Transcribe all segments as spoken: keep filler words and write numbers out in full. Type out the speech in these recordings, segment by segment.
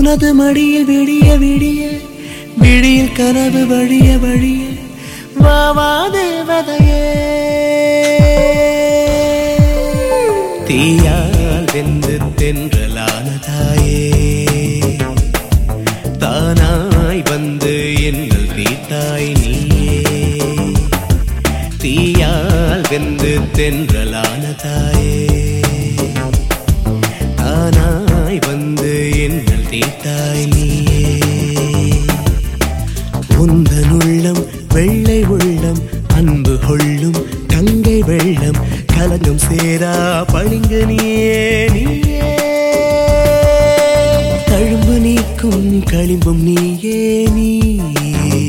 உனது மடியில் விடிய விடிய விடியில் கனவு வழிய வழிய வாவா தேவதையே தீயால் வெந்து தென்றலான தாயே தானாய் வந்து என்னல் தீட்டாய் நீயே தீயால் வெந்து தென்றலான தாயே தானாய் வந்து என்னல் தீட்டாய் நீயே உந்தன் உள்ளம் வெள்ளை உள்ளம் அன்பு கொள்ளும் கங்கை வெள்ளம் கலங்கம் சேரா பளிங்கு நீயே நீயே தழும்பு நீக்கும் களிம்பும் நீயே நீயே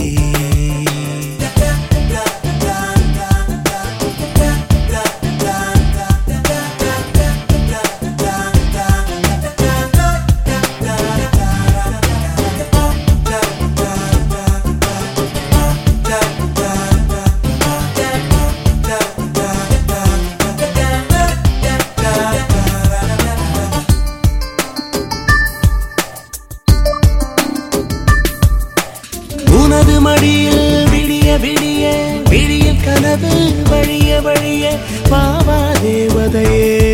உனது மடியில் விடிய விடிய விடிய கனவு வழிய வழிய பாவா தேவதையே